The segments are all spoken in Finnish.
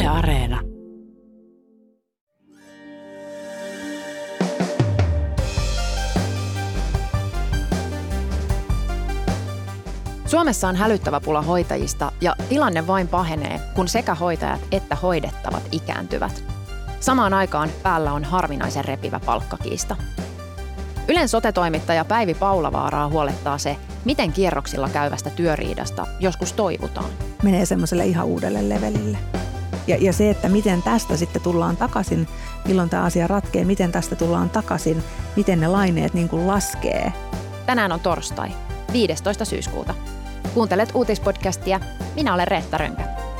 Yle Areena. Suomessa on hälyttävä pula hoitajista ja tilanne vain pahenee, kun sekä hoitajat että hoidettavat ikääntyvät. Samaan aikaan päällä on harvinaisen repivä palkkakiista. Ylen sote-toimittaja Päivi Paulavaaraa huolettaa se, miten kierroksilla käyvästä työriidasta joskus toivutaan. Menee semmoiselle ihan uudelle levelille. Ja se, että miten tästä sitten tullaan takaisin, milloin tämä asia ratkee, miten tästä tullaan takaisin, miten ne laineet niin kuin laskee. Tänään on torstai, 15. syyskuuta. Kuuntelet uutispodcastia. Minä olen Reetta Rönkä.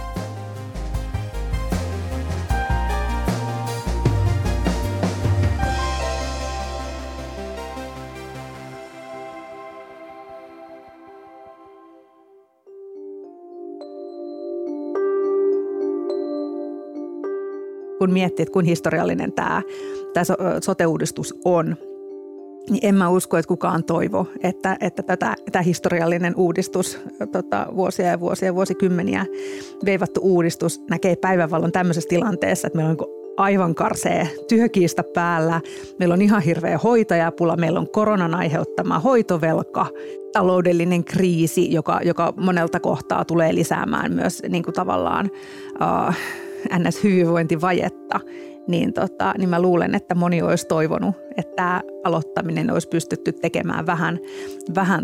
Kun miettii, että kuinka historiallinen tämä sote-uudistus on, niin en mä usko, että kukaan toivo, että tämä historiallinen uudistus, vuosia ja vuosia ja vuosikymmeniä veivattu uudistus näkee päivänvalon tämmöisessä tilanteessa, että meillä on aivan karsee työkiista päällä, meillä on ihan hirveä hoitajapula, meillä on koronan aiheuttama hoitovelka, taloudellinen kriisi, joka monelta kohtaa tulee lisäämään myös niin kuin tavallaan NS-hyvinvointivajetta. Niin mä luulen, että moni olisi toivonut, että tämä aloittaminen olisi pystytty tekemään vähän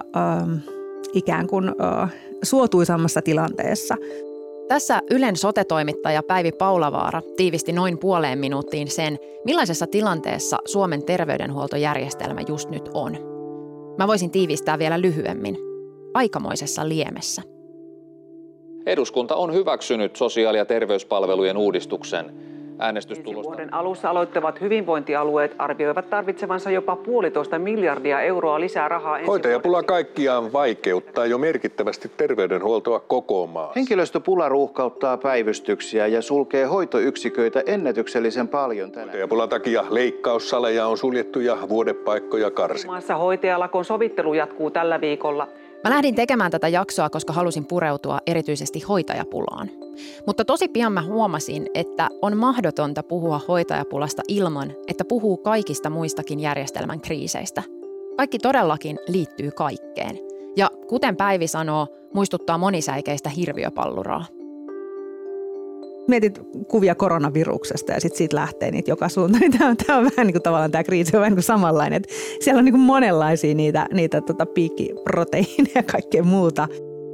ikään kuin suotuisammassa tilanteessa. Tässä Ylen sote-toimittaja Päivi Paulavaara tiivisti noin puoleen minuuttiin sen, millaisessa tilanteessa Suomen terveydenhuoltojärjestelmä just nyt on. Mä voisin tiivistää vielä lyhyemmin. Aikamoisessa liemessä. Eduskunta on hyväksynyt sosiaali- ja terveyspalvelujen uudistuksen. Vuoden alussa aloittavat hyvinvointialueet arvioivat tarvitsevansa jopa 1,5 miljardia euroa lisää rahaa. Hoitajapula kaikkiaan vaikeuttaa jo merkittävästi terveydenhuoltoa koko maassa. Henkilöstöpula ruuhkauttaa päivystyksiä ja sulkee hoitoyksiköitä ennätyksellisen paljon tänään. Hoitajapulan takia leikkaussaleja on suljettu ja vuodepaikkoja karsittu. Maassa hoitajalakon sovittelu jatkuu tällä viikolla. Mä lähdin tekemään tätä jaksoa, koska halusin pureutua erityisesti hoitajapulaan. Mutta tosi pian mä huomasin, että on mahdotonta puhua hoitajapulasta ilman, että puhuu kaikista muistakin järjestelmän kriiseistä. Kaikki todellakin liittyy kaikkeen. Ja kuten Päivi sanoo, muistuttaa monisäikeistä hirviöpalluraa. Mietit kuvia koronaviruksesta ja sitten siitä lähtee niitä joka suuntaan, niin tämä on vähän niin kuin tavallaan tämä kriisi on vähän niin kuin samanlainen. Että siellä on niin kuin monenlaisia niitä piikkiproteiineja ja kaikkea muuta.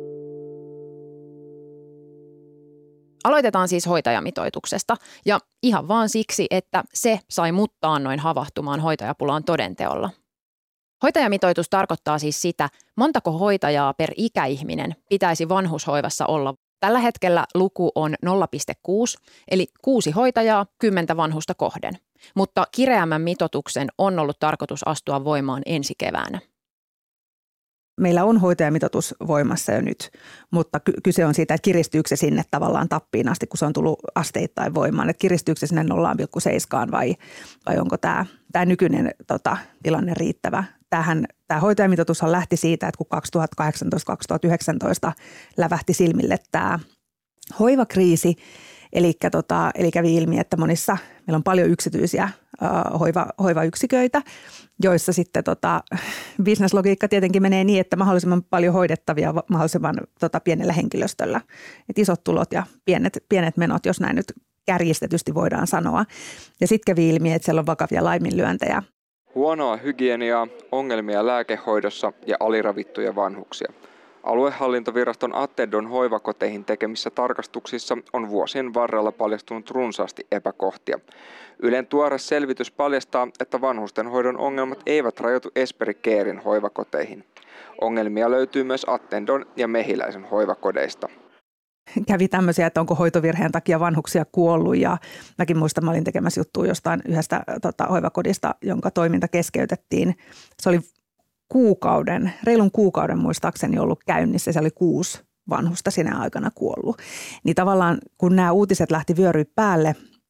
Aloitetaan siis hoitajamitoituksesta ja ihan vaan siksi, että se sai mut taannoin havahtumaan hoitajapulaan todenteolla. Hoitajamitoitus tarkoittaa siis sitä, montako hoitajaa per ikäihminen pitäisi vanhushoivassa olla. Tällä hetkellä luku on 0,6, eli 6 hoitajaa 10 vanhusta kohden. Mutta kireämmän mitoituksen on ollut tarkoitus astua voimaan ensi keväänä. Meillä on hoitajamitoitus voimassa jo nyt, mutta kyse on siitä, että kiristyykö se sinne tavallaan tappiin asti, kun se on tullut asteittain voimaan. Että kiristyykö se sinne 0,7 vai onko tämä nykyinen tilanne riittävä? Tämä hoitajamitoitushan lähti siitä, että kun 2018-2019 lävähti silmille tämä hoivakriisi, eli kävi ilmi, että monissa meillä on paljon yksityisiä hoivayksiköitä, joissa sitten bisneslogiikka tietenkin menee niin, että mahdollisimman paljon hoidettavia mahdollisimman pienellä henkilöstöllä. Et isot tulot ja pienet menot, jos näin nyt kärjistetysti voidaan sanoa. Ja sitten kävi ilmi, että siellä on vakavia laiminlyöntejä. Huonoa hygieniaa, ongelmia lääkehoidossa ja aliravittuja vanhuksia. Aluehallintoviraston Attendon hoivakoteihin tekemissä tarkastuksissa on vuosien varrella paljastunut runsaasti epäkohtia. Ylen tuore selvitys paljastaa, että vanhustenhoidon ongelmat eivät rajoitu Esperi Caren hoivakoteihin. Ongelmia löytyy myös Attendon ja Mehiläisen hoivakodeista. Kävi tämmöisiä, että onko hoitovirheen takia vanhuksia kuollut ja mäkin muistan, mä olin tekemässä juttua jostain yhdestä hoivakodista, jonka toiminta keskeytettiin. Se oli reilun kuukauden muistaakseni ollut käynnissä, se oli 6 vanhusta sinä aikana kuollut. Niin tavallaan kun nämä uutiset lähti vyöryä päälle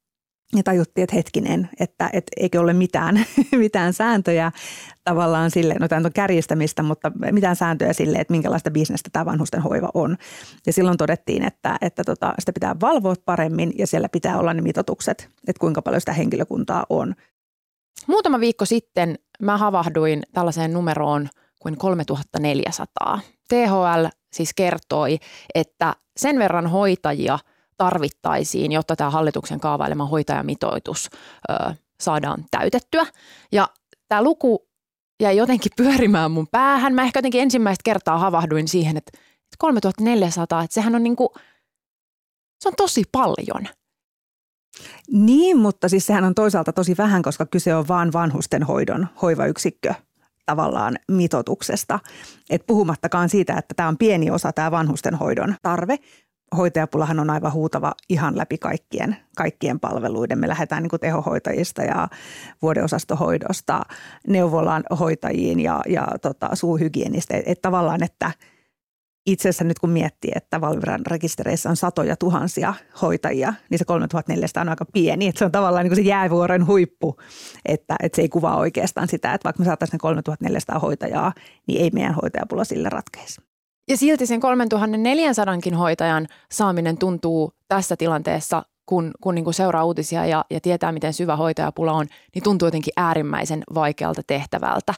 Ja tajuttiin, että hetkinen, että eikö ole mitään sääntöjä tavallaan sille, no tämä on kärjistämistä, mutta mitään sääntöjä sille, että minkälaista bisnestä tämä vanhusten hoiva on. Ja silloin todettiin, että sitä pitää valvoa paremmin ja siellä pitää olla ne mitoitukset, että kuinka paljon sitä henkilökuntaa on. Muutama viikko sitten mä havahduin tällaiseen numeroon kuin 3400. THL siis kertoi, että sen verran hoitajia tarvittaisiin, jotta tämä hallituksen kaavailema hoitajamitoitus saadaan täytettyä. Ja tämä luku jäi jotenkin pyörimään mun päähän. Mä ehkä jotenkin ensimmäistä kertaa havahduin siihen, että 3400, että sehän on se on tosi paljon. Niin, mutta siis sehän on toisaalta tosi vähän, koska kyse on vaan vanhustenhoidon hoivayksikkö tavallaan mitoituksesta. Et puhumattakaan siitä, että tämä on pieni osa tämä vanhustenhoidon tarve. Hoitajapulahan on aivan huutava ihan läpi kaikkien palveluiden. Me lähdetään tehohoitajista ja vuodeosastohoidosta neuvolan hoitajiin ja suuhygienistä. Että tavallaan, että itse asiassa nyt kun miettii, että Valviran rekistereissä on satoja tuhansia hoitajia, niin se 3400 on aika pieni. Että se on tavallaan se jäävuoren huippu, että se ei kuvaa oikeastaan sitä, että vaikka me saataisiin ne 3400 hoitajaa, niin ei meidän hoitajapula sillä ratkeisi. Ja silti sen 3400 hoitajan saaminen tuntuu tässä tilanteessa, kun seuraa uutisia ja tietää, miten syvä hoitajapula on, niin tuntuu jotenkin äärimmäisen vaikealta tehtävältä.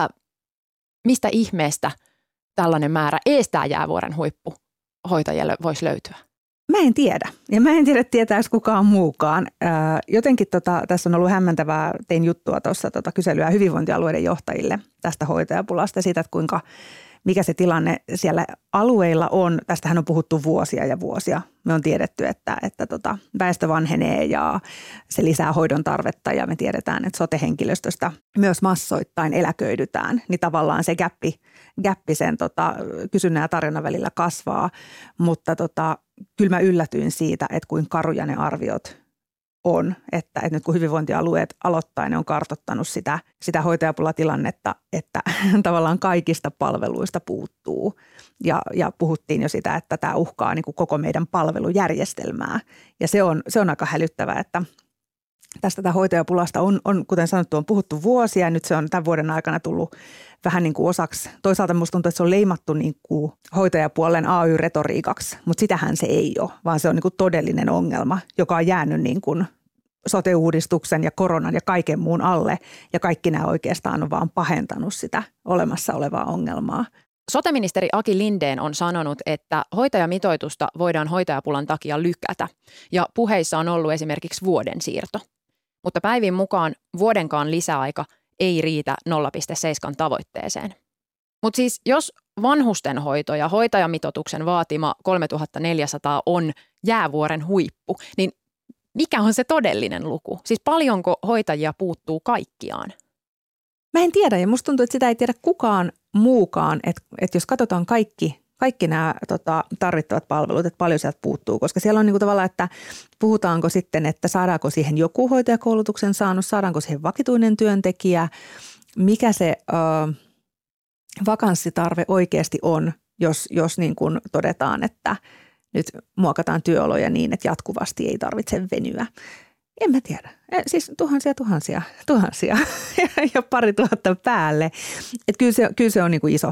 Mistä ihmeestä tällainen määrä estää jäävuoren huippu hoitajille voisi löytyä? Mä en tiedä. Ja mä en tiedä, tietääkö kukaan muukaan. Jotenkin tässä on ollut hämmentävää. Tein juttua tuossa kyselyä hyvinvointialueiden johtajille tästä hoitajapulasta ja siitä, että mikä se tilanne siellä alueilla on. Tästähän on puhuttu vuosia ja vuosia. Me on tiedetty, että väestö vanhenee ja se lisää hoidon tarvetta ja me tiedetään, että sote-henkilöstöstä myös massoittain eläköidytään. Niin tavallaan se gäppi sen kysynnän ja tarjonnan välillä kasvaa, mutta kyllä mä yllätyin siitä, että kuinka karuja ne arviot on, että nyt kun hyvinvointialueet aloittain ne on kartoittanut sitä hoitajapulatilannetta, että tavallaan kaikista palveluista puuttuu ja puhuttiin jo sitä, että tämä uhkaa niin kuin koko meidän palvelujärjestelmää ja se on aika hälyttävää, että tästä hoitajapulasta on, kuten sanottu, on puhuttu vuosia ja nyt se on tämän vuoden aikana tullut vähän niin kuin osaksi. Toisaalta musta tuntuu, että se on leimattu niin kuin hoitajapuolen AY-retoriikaksi, mutta sitähän se ei ole, vaan se on niin kuin todellinen ongelma, joka on jäänyt niin kuin sote-uudistuksen ja koronan ja kaiken muun alle ja kaikki nämä oikeastaan on vaan pahentanut sitä olemassa olevaa ongelmaa. Sote-ministeri Aki Lindén on sanonut, että hoitajamitoitusta voidaan hoitajapulan takia lykätä ja puheissa on ollut esimerkiksi vuoden siirto. Mutta päivin mukaan vuodenkaan lisäaika ei riitä 0,7 tavoitteeseen. Mutta siis jos vanhustenhoito ja hoitajamitoituksen vaatima 3400 on jäävuoren huippu, niin mikä on se todellinen luku? Siis paljonko hoitajia puuttuu kaikkiaan? Mä en tiedä ja musta tuntuu, että sitä ei tiedä kukaan muukaan, että jos katsotaan kaikki nämä tarvittavat palvelut, että paljon sieltä puuttuu, koska siellä on niin kuin tavallaan, että puhutaanko sitten, että saadaanko siihen joku hoitajakoulutuksen saanut, saadaanko siihen vakituinen työntekijä, mikä se vakanssitarve oikeasti on, jos niin kuin todetaan, että nyt muokataan työoloja niin, että jatkuvasti ei tarvitse venyä. En mä tiedä. Siis tuhansia ja 2000 päälle. Että kyllä se on niin kuin iso.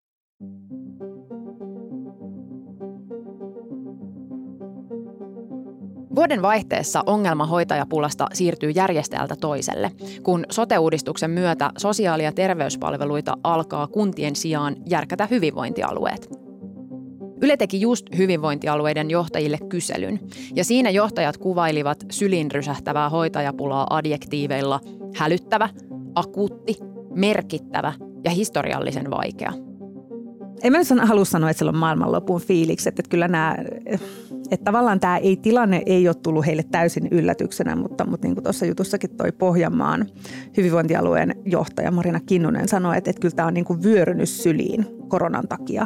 Vuoden vaihteessa ongelma hoitajapulasta siirtyy järjestäjältä toiselle, kun sote-uudistuksen myötä sosiaali- ja terveyspalveluita alkaa kuntien sijaan järkätä hyvinvointialueet. Yle teki just hyvinvointialueiden johtajille kyselyn, ja siinä johtajat kuvailivat syliin rysähtävää hoitajapulaa adjektiiveilla hälyttävä, akuutti, merkittävä ja historiallisen vaikea. En mä nyt halua sanoa, että sillä on maailmanlopun fiilikset, että kyllä että tavallaan tämä tilanne ei ole tullut heille täysin yllätyksenä, mutta niin kuin tuossa jutussakin toi Pohjanmaan hyvinvointialueen johtaja Marina Kinnunen sanoi, että kyllä tämä on niin kuin vyörynyt syliin koronan takia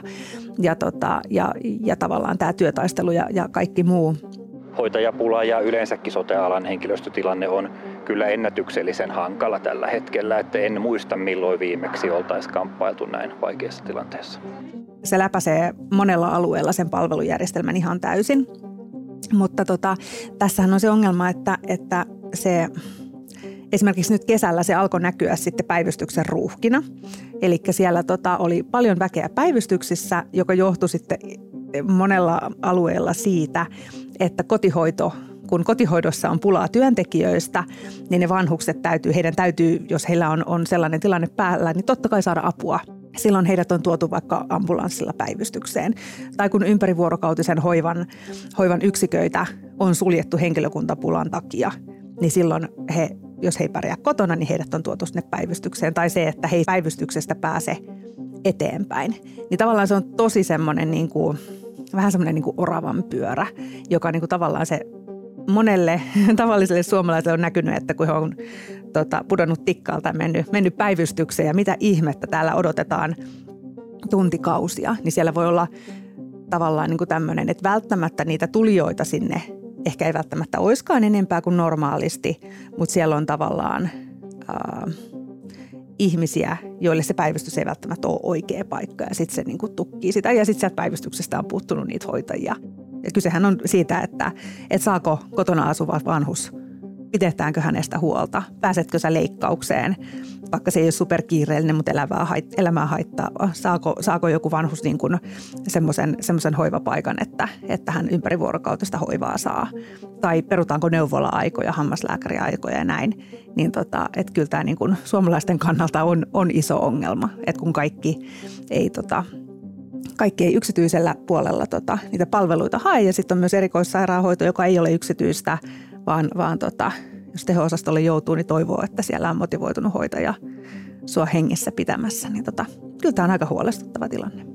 ja tavallaan tämä työtaistelu ja kaikki muu. Hoitajapula ja yleensäkin sote-alan henkilöstötilanne on kyllä ennätyksellisen hankala tällä hetkellä, että en muista milloin viimeksi oltaisiin kamppailtu näin vaikeassa tilanteessa. Se läpäisee monella alueella sen palvelujärjestelmän ihan täysin, mutta tässähän on se ongelma, että esimerkiksi nyt kesällä se alkoi näkyä sitten päivystyksen ruuhkina. Eli siellä oli paljon väkeä päivystyksissä, joka johtui sitten monella alueella siitä, että kun kotihoidossa on pulaa työntekijöistä, niin ne vanhukset heidän täytyy, jos heillä on sellainen tilanne päällä, niin totta kai saada apua. Silloin heidät on tuotu vaikka ambulanssilla päivystykseen. Tai kun ympärivuorokautisen hoivan yksiköitä on suljettu henkilökuntapulan takia, niin silloin jos he ei pärjää kotona, niin heidät on tuotu sinne päivystykseen. Tai se, että he ei päivystyksestä pääse eteenpäin. Niin tavallaan se on tosi semmoinen vähän semmoinen oravan pyörä, joka tavallaan se monelle tavalliselle suomalaiselle on näkynyt, että kun he on pudonnut tikkaalta ja mennyt päivystykseen ja mitä ihmettä täällä odotetaan tuntikausia, niin siellä voi olla tavallaan tämmöinen, että välttämättä niitä tulijoita sinne ehkä ei välttämättä olisikaan enempää kuin normaalisti, mutta siellä on tavallaan ihmisiä, joille se päivystys ei välttämättä ole oikea paikka ja sitten se tukkii sitä ja sitten sieltä päivystyksestä on puuttunut niitä hoitajia. Ja kysehän on siitä, että saako kotona asuva vanhus, pidetäänkö hänestä huolta, pääsetkö sä leikkaukseen, vaikka se ei ole superkiireellinen, mutta elämää haittaa. Saako joku vanhus semmoisen hoivapaikan, että hän ympärivuorokautista hoivaa saa, tai perutaanko neuvola-aikoja, hammaslääkäriaikoja ja näin. Niin että kyllä tämä suomalaisten kannalta on iso ongelma, että kun kaikki ei yksityisellä puolella niitä palveluita hae. Ja sitten on myös erikoissairaanhoito, joka ei ole yksityistä, vaan jos teho-osastolle joutuu, niin toivoo, että siellä on motivoitunut hoitaja sua hengissä pitämässä. Niin kyllä tämä on aika huolestuttava tilanne.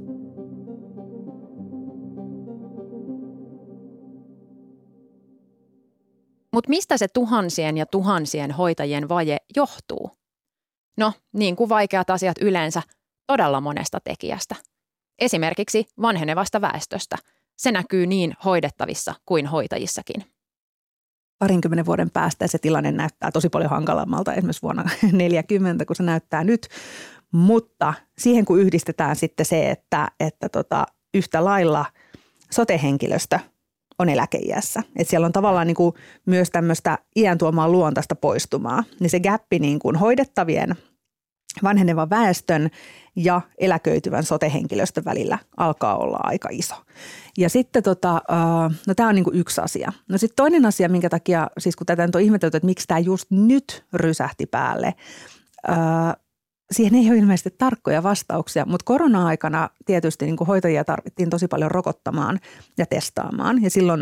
Mutta mistä se tuhansien ja tuhansien hoitajien vaje johtuu? No, niin kuin vaikeat asiat yleensä, todella monesta tekijästä. Esimerkiksi vanhenevasta väestöstä. Se näkyy niin hoidettavissa kuin hoitajissakin. 20 vuoden päästä se tilanne näyttää tosi paljon hankalammalta esimerkiksi vuonna 40, kun se näyttää nyt. Mutta siihen kun yhdistetään sitten se, että yhtä lailla sote-henkilöstö on eläkeiässä. Että siellä on tavallaan myös tämmöistä iän tuomaa luontaista poistumaa. Niin se gäppi hoidettavien vanhenevan väestön ja eläköityvän sote-henkilöstön välillä alkaa olla aika iso. Ja sitten tämä on yksi asia. No sitten toinen asia, minkä takia, siis kun tätä nyt on ihmetelty, että miksi tämä just nyt rysähti päälle, siihen ei ole ilmeisesti tarkkoja vastauksia, mutta korona-aikana tietysti hoitajia tarvittiin tosi paljon rokottamaan ja testaamaan ja silloin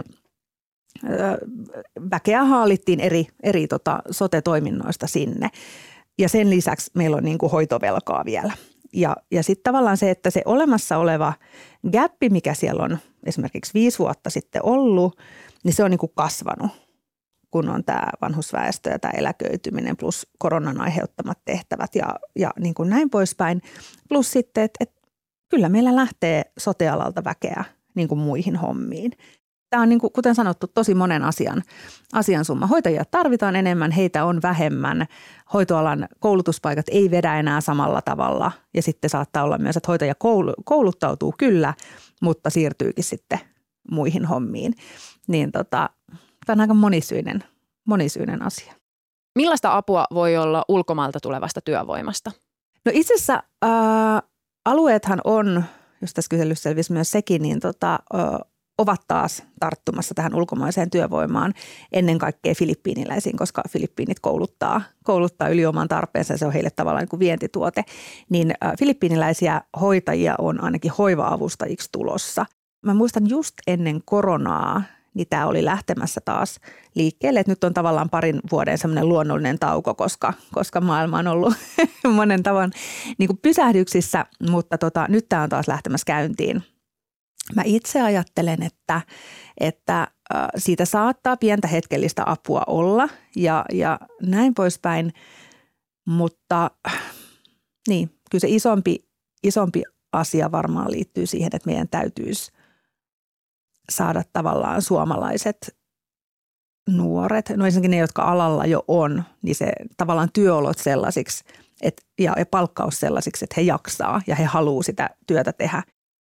väkeä haalittiin eri sote-toiminnoista sinne. Ja sen lisäksi meillä on hoitovelkaa vielä. Ja sitten tavallaan se, että se olemassa oleva gäppi, mikä siellä on esimerkiksi 5 vuotta sitten ollut, niin se on kasvanut, kun on tämä vanhusväestö ja tämä eläköityminen plus koronan aiheuttamat tehtävät ja näin poispäin. Plus sitten, että kyllä meillä lähtee sote-alalta väkeä muihin hommiin. Tämä on kuten sanottu tosi monen asian summa. Hoitajia tarvitaan enemmän, heitä on vähemmän. Hoitoalan koulutuspaikat ei vedä enää samalla tavalla ja sitten saattaa olla myös, että hoitaja kouluttautuu kyllä, mutta siirtyykin sitten muihin hommiin. Niin tämä on aika monisyinen asia. Millaista apua voi olla ulkomailta tulevasta työvoimasta? No itse asiassa alueethan on, jos tässä kyselyssä selvisi myös sekin, niin ovat taas tarttumassa tähän ulkomaiseen työvoimaan ennen kaikkea filippiiniläisiin, koska Filippiinit kouluttaa yli oman tarpeensa ja se on heille tavallaan vientituote. Niin filippiiniläisiä hoitajia on ainakin hoiva-avustajiksi tulossa. Mä muistan just ennen koronaa, niin tämä oli lähtemässä taas liikkeelle. Että nyt on tavallaan parin vuoden semmoinen luonnollinen tauko, koska maailma on ollut monen tavan pysähdyksissä, mutta nyt tämä on taas lähtemässä käyntiin. Mä itse ajattelen, että siitä saattaa pientä hetkellistä apua olla ja näin poispäin, mutta niin, kyllä se isompi asia varmaan liittyy siihen, että meidän täytyisi saada tavallaan suomalaiset nuoret, no ensinnäkin ne, jotka alalla jo on, niin se tavallaan työolot sellaisiksi ja palkkaus sellaisiksi, että he jaksaa ja he haluaa sitä työtä tehdä.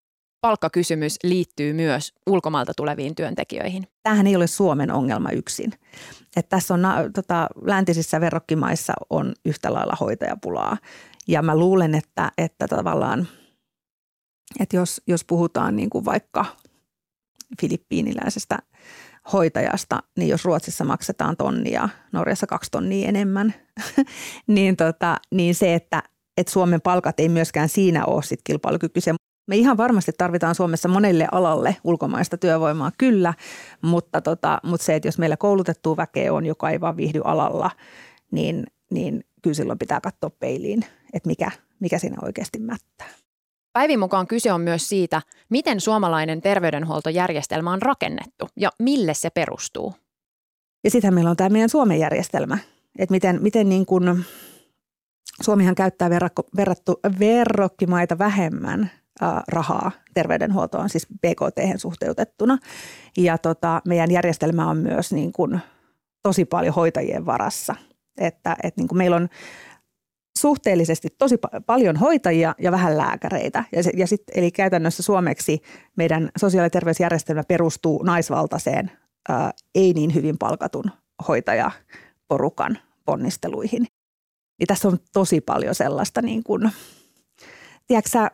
palkkakysymys liittyy myös ulkomailta tuleviin työntekijöihin. Tämähän ei ole Suomen ongelma yksin. Että tässä on läntisissä verrokkimaissa on yhtä lailla hoitajapulaa. Ja mä luulen, että tavallaan, että jos puhutaan niin kuin vaikka filippiiniläisestä hoitajasta, niin jos Ruotsissa maksetaan 1 000 ja Norjassa 2 tonnia enemmän, niin se, että Suomen palkat ei myöskään siinä ole sit kilpailukykyisiä. Me ihan varmasti tarvitaan Suomessa monelle alalle ulkomaista työvoimaa, kyllä, mutta se, että jos meillä koulutettua väkeä on, joka ei vaan viihdy alalla, niin kyllä silloin pitää katsoa peiliin, että mikä siinä oikeasti mättää. Päivin mukaan kyse on myös siitä, miten suomalainen terveydenhuoltojärjestelmä on rakennettu ja mille se perustuu. Ja sittenhän meillä on tämä meidän Suomen järjestelmä, että miten niin kuin Suomihan käyttää verrokkimaita vähemmän rahaa terveydenhuoltoon, siis BKT:hen suhteutettuna. Ja meidän järjestelmä on myös niin kuin tosi paljon hoitajien varassa, että niin kuin meillä on suhteellisesti tosi paljon hoitajia ja vähän lääkäreitä. Eli käytännössä suomeksi meidän sosiaali- ja terveysjärjestelmä perustuu naisvaltaiseen, ei niin hyvin palkatun hoitajaporukan ponnisteluihin. Niin tässä on tosi paljon sellaista, niin kuin, tiedätkö sä,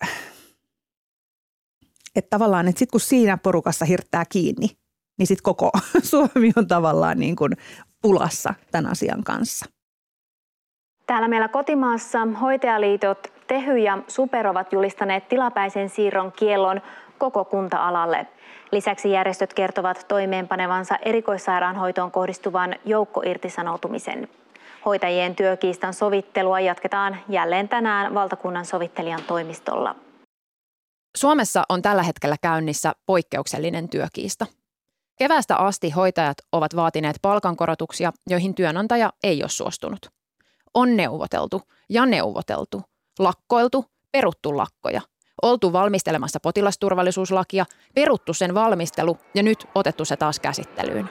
että tavallaan, että sitten kun siinä porukassa hirttää kiinni, niin sitten koko Suomi on tavallaan niin kuin pulassa tämän asian kanssa. Täällä meillä kotimaassa hoitajaliitot Tehy ja SuPer ovat julistaneet tilapäisen siirron kiellon koko kunta-alalle. Lisäksi järjestöt kertovat toimeenpanevansa erikoissairaanhoitoon kohdistuvan joukkoirtisanoutumisen. Hoitajien työkiistan sovittelua jatketaan jälleen tänään valtakunnan sovittelijan toimistolla. Suomessa on tällä hetkellä käynnissä poikkeuksellinen työkiista. Keväästä asti hoitajat ovat vaatineet palkankorotuksia, joihin työnantaja ei ole suostunut. On neuvoteltu ja neuvoteltu, lakkoiltu, peruttu lakkoja, oltu valmistelemassa potilasturvallisuuslakia, peruttu sen valmistelu ja nyt otettu se taas käsittelyyn.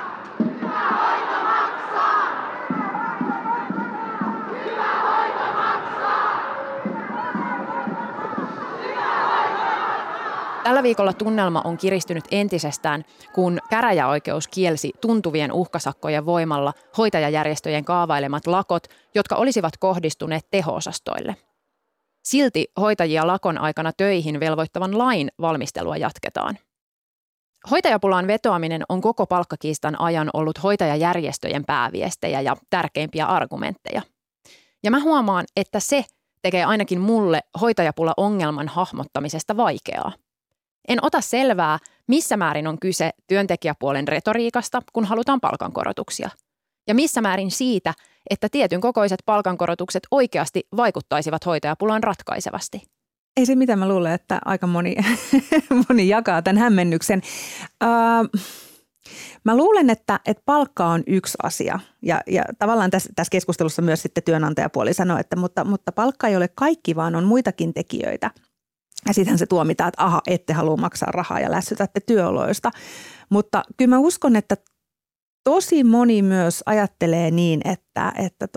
Tällä viikolla tunnelma on kiristynyt entisestään, kun käräjäoikeus kielsi tuntuvien uhkasakkojen voimalla hoitajajärjestöjen kaavailemat lakot, jotka olisivat kohdistuneet teho-osastoille. Silti hoitajia lakon aikana töihin velvoittavan lain valmistelua jatketaan. Hoitajapulaan vetoaminen on koko palkkakiistan ajan ollut hoitajajärjestöjen pääviestejä ja tärkeimpiä argumentteja. Ja mä huomaan, että se tekee ainakin mulle hoitajapula-ongelman hahmottamisesta vaikeaa. En ota selvää, missä määrin on kyse työntekijäpuolen retoriikasta, kun halutaan palkankorotuksia. Ja missä määrin siitä, että tietyn kokoiset palkankorotukset oikeasti vaikuttaisivat hoitajapulaan ratkaisevasti. Ei se mitä mä luulen, että aika moni jakaa tämän hämmennyksen. Mä luulen, että palkka on yksi asia ja tavallaan tässä keskustelussa myös sitten työnantajapuoli sanoo, että mutta palkka ei ole kaikki, vaan on muitakin tekijöitä. Ja sittenhän se tuomitaan, että ette halua maksaa rahaa ja lässytätte työoloista. Mutta kyllä mä uskon, että tosi moni myös ajattelee niin, että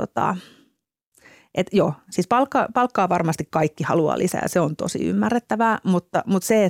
joo, siis palkkaa varmasti kaikki haluaa lisää, se on tosi ymmärrettävää, mutta se,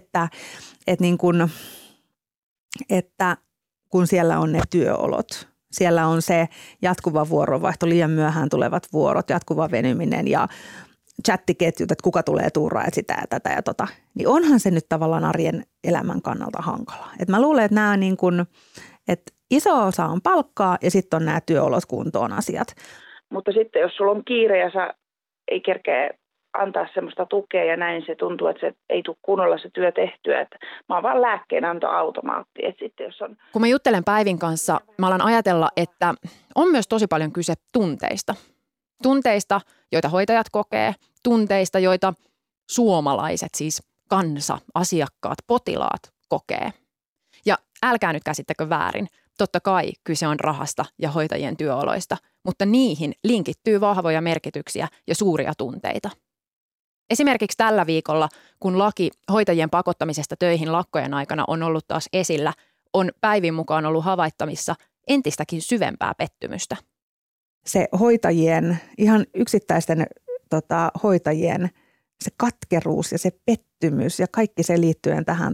että kun siellä on ne työolot, siellä on se jatkuva vuorovaihto, liian myöhään tulevat vuorot, jatkuva venyminen ja chattiketjut, että kuka tulee tuuraa, että sitä ja tätä ja tota, niin onhan se nyt tavallaan arjen elämän kannalta hankalaa. Et mä luulen, että nämä niin kuin, että iso osa on palkkaa ja sitten on nämä työolot kuntoon asiat. Mutta sitten jos sulla on kiire ja sä ei kerkeä antaa semmoista tukea ja näin, se tuntuu, että se ei tule kunnolla se työ tehtyä. Että mä oon vaan lääkkeenantoautomaatti. Että sitten jos on... Kun mä juttelen Päivin kanssa, mä alan ajatella, että on myös tosi paljon kyse tunteista. Tunteista, joita hoitajat kokee, tunteista, joita suomalaiset, siis kansa, asiakkaat, potilaat kokee. Ja älkää nyt käsittäkö väärin. Totta kai kyse on rahasta ja hoitajien työoloista, mutta niihin linkittyy vahvoja merkityksiä ja suuria tunteita. Esimerkiksi tällä viikolla, kun laki hoitajien pakottamisesta töihin lakkojen aikana on ollut taas esillä, on Päivin mukaan ollut havaittamissa entistäkin syvempää pettymystä. Se hoitajien, ihan yksittäisten hoitajien se katkeruus ja se pettymys ja kaikki se liittyen tähän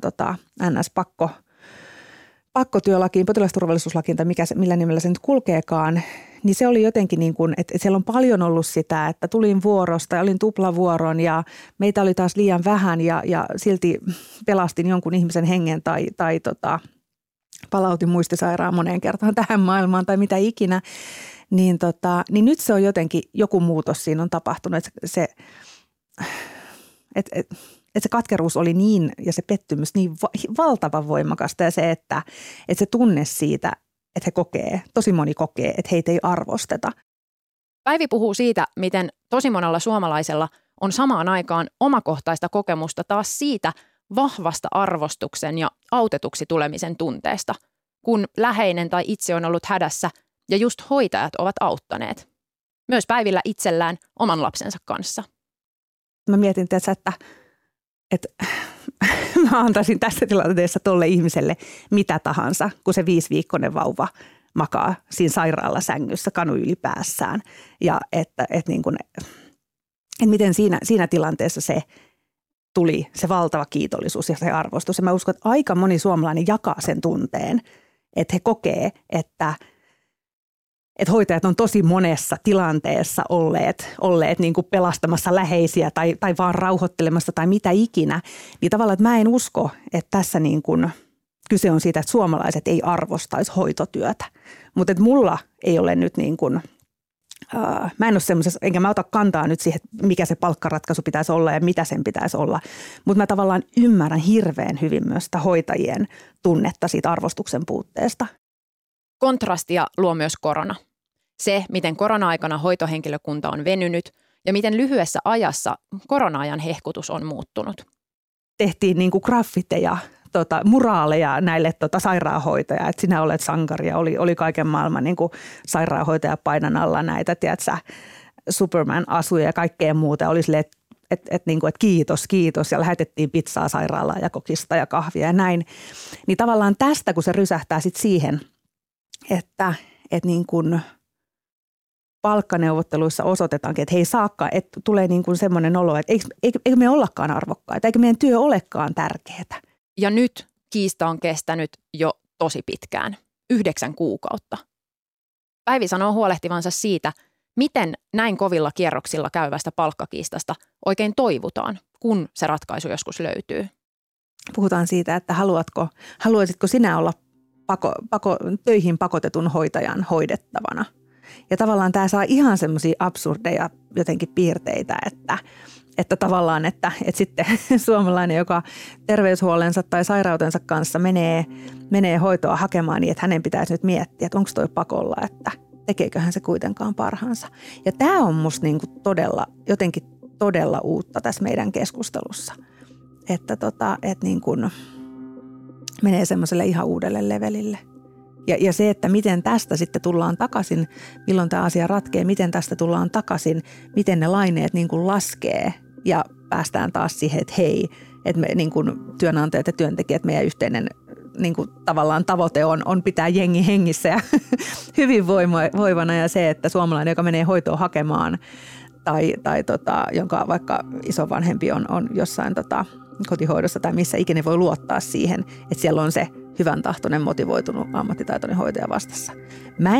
NS-pakkotyölakiin, potilasturvallisuuslakiin tai millä nimellä se nyt kulkeekaan, niin se oli jotenkin niin kuin, että siellä on paljon ollut sitä, että tulin vuorosta ja olin tuplavuoron ja meitä oli taas liian vähän ja silti pelastin jonkun ihmisen hengen tai palautin muistisairaan moneen kertaan tähän maailmaan tai mitä ikinä. Niin nyt se on jotenkin, joku muutos siinä on tapahtunut, että se katkeruus oli niin ja se pettymys niin valtavan voimakasta ja se, että se tunne siitä, että tosi moni kokee, että heitä ei arvosteta. Päivi puhuu siitä, miten tosi monella suomalaisella on samaan aikaan omakohtaista kokemusta taas siitä vahvasta arvostuksen ja autetuksi tulemisen tunteesta, kun läheinen tai itse on ollut hädässä ja just hoitajat ovat auttaneet. Myös Päivillä itsellään oman lapsensa kanssa. Mä mietin, että mä antaisin tässä tilanteessa tolle ihmiselle mitä tahansa, kun se 5-viikkoinen vauva makaa siinä sairaalasängyssä kanu yli päässään. Ja että miten siinä tilanteessa se tuli se valtava kiitollisuus ja se arvostus. Ja mä uskon, että aika moni suomalainen jakaa sen tunteen, että he kokee, että hoitajat on tosi monessa tilanteessa olleet niin kuin pelastamassa läheisiä tai vaan rauhoittelemassa tai mitä ikinä. Niin tavallaan, että mä en usko, että tässä niin kuin kyse on siitä, että suomalaiset ei arvostaisi hoitotyötä. Mutta että mulla ei ole nyt niin kuin, mä en ole semmoisessa, enkä mä ota kantaa nyt siihen, mikä se palkkaratkaisu pitäisi olla ja mitä sen pitäisi olla. Mutta mä tavallaan ymmärrän hirveän hyvin myös sitä hoitajien tunnetta siitä arvostuksen puutteesta. Kontrastia luo myös korona. Se, miten korona-aikana hoitohenkilökunta on venynyt ja miten lyhyessä ajassa korona-ajan hehkutus on muuttunut. Tehtiin niin kuin graffiteja, muraaleja näille sairaanhoitajia, että sinä olet sankari ja oli kaiken maailman niin kuin sairaanhoitaja painan alla näitä, tiedätkö, Superman-asuja ja kaikkea muuta. Oli silleen, että kiitos ja lähetettiin pizzaa sairaalaan ja kokista ja kahvia ja näin. Niin tavallaan tästä, kun se rysähtää sitten siihen, että niin kuin palkkaneuvotteluissa osoitetaankin, että he ei saakaan, että tulee niin kuin semmoinen olo, että eikö me ollakaan arvokkaita, eikö meidän työ olekaan tärkeää. Ja nyt kiista on kestänyt jo tosi pitkään, 9 kuukautta. Päivi sanoo huolehtivansa siitä, miten näin kovilla kierroksilla käyvästä palkkakiistasta oikein toivutaan, kun se ratkaisu joskus löytyy. Puhutaan siitä, että haluaisitko sinä olla töihin pakotetun hoitajan hoidettavana. Ja tavallaan tämä saa ihan semmoisia absurdeja jotenkin piirteitä, että tavallaan, että sitten suomalainen, joka terveyshuolensa tai sairautensa kanssa menee hoitoa hakemaan niin, että hänen pitäisi nyt miettiä, että onko toi pakolla, että tekeeköhän se kuitenkaan parhaansa. Ja tämä on musta niinku jotenkin todella uutta tässä meidän keskustelussa, että niin kuin menee semmoiselle ihan uudelle levelille. Ja se, että miten tästä sitten tullaan takaisin, milloin tämä asia ratkee, miten tästä tullaan takaisin, miten ne laineet niin kuin laskee ja päästään taas siihen, että hei, että me niin kuin työnantajat ja työntekijät, meidän yhteinen niin kuin tavallaan tavoite on pitää jengi hengissä ja hyvinvoivana ja se, että suomalainen, joka menee hoitoon hakemaan tai jonka vaikka isovanhempi on jossain kotihoidossa tai missä ikinä voi luottaa siihen, että siellä on se hyvän tahtoinen, motivoitunut, ammattitaitoinen hoitaja vastassa. Mä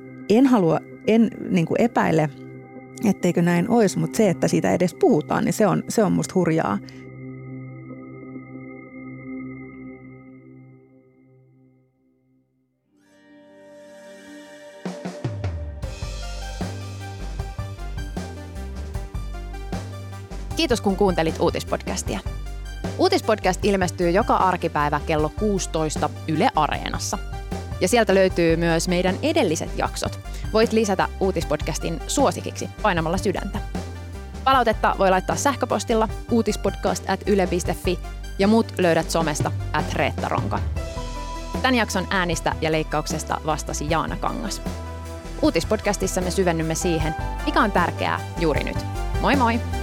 en niin kuin epäile, etteikö näin olisi, mutta se, että siitä edes puhutaan, niin se on musta hurjaa. Kiitos kun kuuntelit Uutispodcastia. Uutispodcast ilmestyy joka arkipäivä kello 16 Yle Areenassa. Ja sieltä löytyy myös meidän edelliset jaksot. Voit lisätä Uutispodcastin suosikiksi painamalla sydäntä. Palautetta voi laittaa sähköpostilla uutispodcast@yle.fi ja muut löydät somesta @reettaronka. Tän jakson äänistä ja leikkauksesta vastasi Jaana Kangas. Uutispodcastissa me syvennymme siihen, mikä on tärkeää juuri nyt. Moi moi!